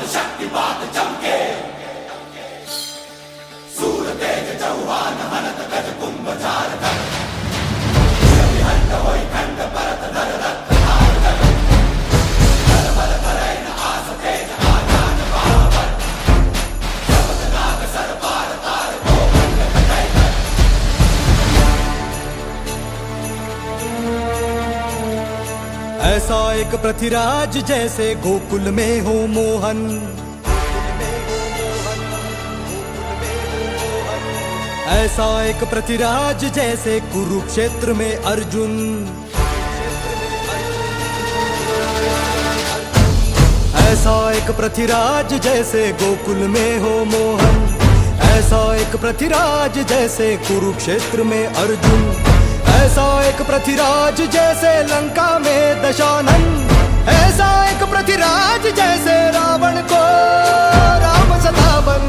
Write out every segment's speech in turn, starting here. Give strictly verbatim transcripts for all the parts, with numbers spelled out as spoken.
शक्तिपात चमके सूर तेज चौहान हनत गज कुंभ झार धर हंड होई खंड परत धर रक्त धार जग धर बल धरैन आस तेज आजान बाबर शब्द नाग सर पार तार को खंड कटाई कर। ऐसा एक पृथ्वीराज जैसे गोकुल में हो मोहन, ऐसा एक पृथ्वीराज जैसे कुरुक्षेत्र में अर्जुन, ऐसा एक पृथ्वीराज जैसे गोकुल में हो मोहन, ऐसा एक पृथ्वीराज जैसे कुरुक्षेत्र में अर्जुन, ऐसा एक पृथ्वीराज जैसे लंका में दशानन, ऐसा एक पृथ्वीराज जैसे रावण को राम सतावन।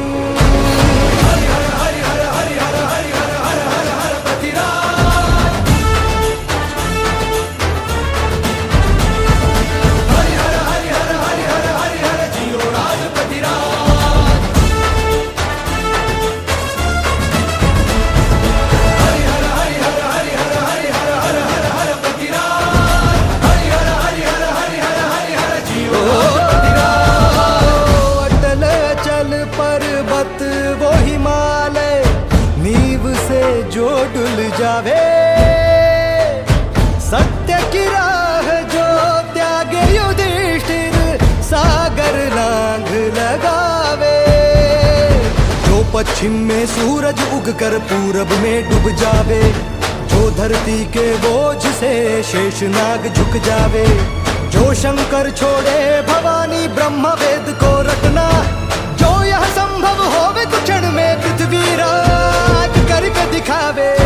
जो डुल जावे सत्य की राह जो त्यागे युधिष्ठिर सागर लांघ लगावे, जो पश्चिम में सूरज उगकर पूरब में डूब जावे, जो धरती के बोझ से शेषनाग झुक जावे, जो शंकर छोड़े भवानी ब्रह्म वेद को रटना, जो यह संभव होवे तो क्षण में पृथ्वी राज करके दिखावे।